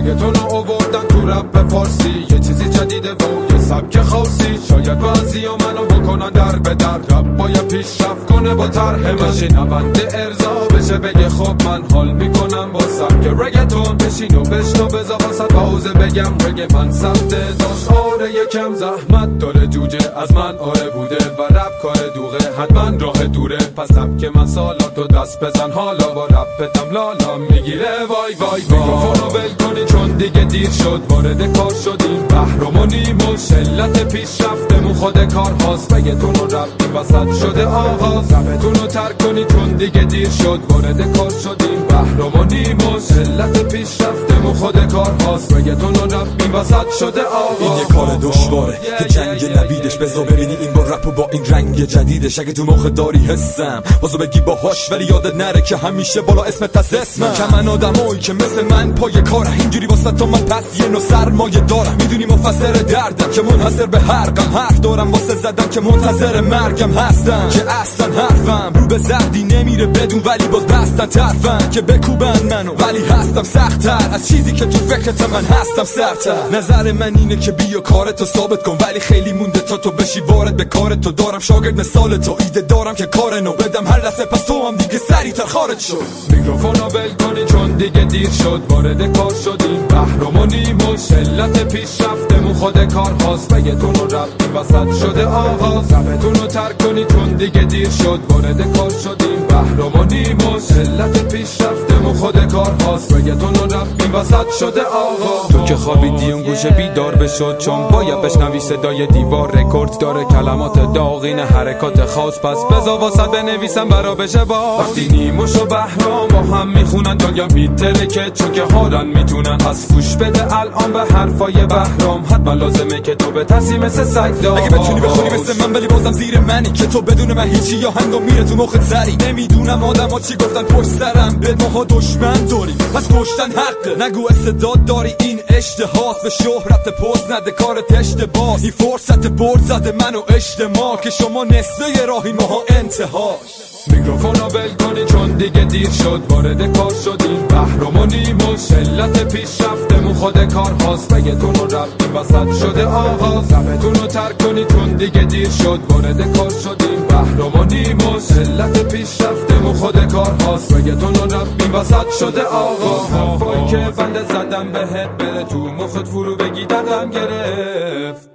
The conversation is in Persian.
رگتون رو آوردن تو رپ فارسی، یه چیزی جدیده و یه سبک خاصی. شاید بعضی ها منو بکنن در به در، رپ باید پیشرفت کنه با طرح من. شنونده ارضا بشه بگه خب من حال میکنم با سبک رگتون. بشین و بشنو بذار واسه پاوزه بگم رگ من سخته داشت آره یکم زحمت داره جوجه از من آره بوده و رپ کار دوغه حتما راه دوره. پس سبک من سالا تو دست بزن حالا با رپتم لالا میگیره وای وای وای. میکروفونو ول کنی چون دیگه دیر شد، وارد کار شدیم بهرام و نیمو. شلت پیشرفتمون خود کار هاست، بگتون رو رپ این وسط شده آغاز. رپتون رو ترک کنی چون دیگه دیر شد، وارد کار شدیم بهرام و نیمو. شلت پیشرفتمون خود کار هاست، بگتون رو رپ این وسط شده آغاز. این یه کار دشواره که جنگ نبیدش، بذار ببینی این بار رپو با این رنگ جدیدش. اگه تو مخ داری حسم بازو بگی باهاش، ولی یادت نره که همیشه بالا اسمت از اسمم. که من آدمایی که مثل من پای کارم، اینجوری واسه تو من پس یه نو سرمایه دارم. میدونی مفسر دردم که منحصر به هر غم، حرف دارم واسه زدم که منتظر مرگم هستم. که اصلا حرفم رو به زردی نمیره بدون، ولی باز بستن طرفم که بکوبن منو، ولی هستم سخت‌تر از چیزی که تو فکرت من هستم سرتر. نظر من اینه که بیا کارتو ثابت کن، ولی خیلی مونده تا تو بشی وارد به کارتو. دارم شاگرد مثال تو، ایده دارم که کار نو بدم هر لحظه، پس تو هم دیگه سریعتر خارج شد. میکروفونو ول کنی چون دیگه دیر شد، وارد کار شدیم بهرام و نیمو. شلت پیشرفتمون خود کار هاست، بگتون رو رپ این وسط شده آغاز. رپتون رو ترک کنی چون دیگه دیر شد، وارد کار شدیم بهرام و نیمو. شلت پیشرفتمون خود کار هاست، بگتون رو رپ این وسط شده آغاز. تو که خوابیدی اون گوشه بیدار بشد، چون باید بشنوی صدای دیوار. رکورد داره کلمات داغین حرکات خاص، پس بذار واسه بنویسم برا بشه با. وقتی نیموش و بهرام با هم میخونن دنیا میترکه، چون که هارن میتونن. پس گوش بده الان به حرفای بهرام، حتما لازمه که تو به تصی مثل سگ دار. اگه بتونی بخونی مثل من ولی بازم زیر منی، که تو بدون من هیچی یا هنگام میره تو مخت سری. نمیدونم آدم ها چی گفتن پشت سرم، به ماها دشمن داریم پس کشتن حقه. نگو استعداد داری این اشتهاست، به شهرت پوز نده کارت اشتباس. این فرصت برد زده من و اجتماع، که شما نصفه راهی ماها انتهاش. میکروفونو ول کنی چون دیگه دیر شد، وارد کار شدیم بهرام و نیمو. شلت پیشرفتمون خود کار هاست، بگتون رو رپ این وسط شده آغاز. رپتون رو ترک کنی چون دیگه دیر شد، وارد کار شدیم بهرام و نیمو. شلت پیشرفتمون خود کار هاست، بگتون رو رپ این وسط شده آغاز. حرفایی که بنده زدم بهت بره تو مخت فرو بگی دردم گرفت.